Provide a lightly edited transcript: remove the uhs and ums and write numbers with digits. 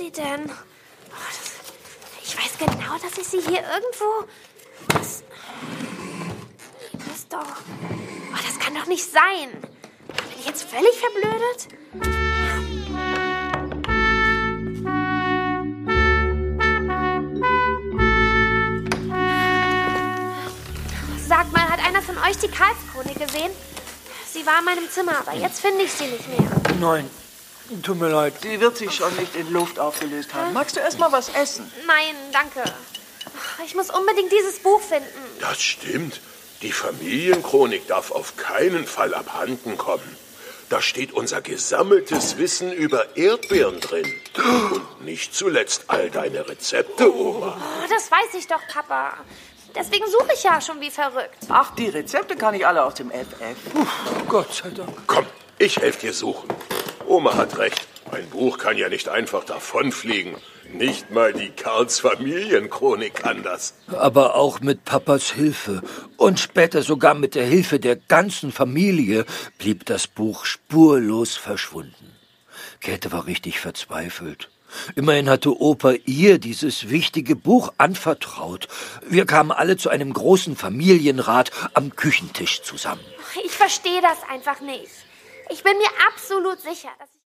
sie denn? Ich weiß genau, dass ich sie hier irgendwo... Das doch... das kann doch nicht sein. Bin ich jetzt völlig verblödet? Sag mal, hat einer von euch die Karlskrone gesehen? Sie war in meinem Zimmer, aber jetzt finde ich sie nicht mehr. Nein, tut mir leid. Sie wird sich schon nicht in Luft aufgelöst haben. Magst du erst mal was essen? Nein, danke. Ich muss unbedingt dieses Buch finden. Das stimmt. Die Familienchronik darf auf keinen Fall abhanden kommen. Da steht unser gesammeltes Wissen über Erdbeeren drin. Und nicht zuletzt all deine Rezepte, Oma. Das weiß ich doch, Papa. Deswegen suche ich ja schon wie verrückt. Ach, die Rezepte kann ich alle aus dem FF. Gott sei Dank. Komm, ich helfe dir suchen. Oma hat recht. Ein Buch kann ja nicht einfach davonfliegen. Nicht mal die Karls Familienchronik kann das. Aber auch mit Papas Hilfe und später sogar mit der Hilfe der ganzen Familie blieb das Buch spurlos verschwunden. Käthe war richtig verzweifelt. Immerhin hatte Opa ihr dieses wichtige Buch anvertraut. Wir kamen alle zu einem großen Familienrat am Küchentisch zusammen. Ich verstehe das einfach nicht. Ich bin mir absolut sicher, dass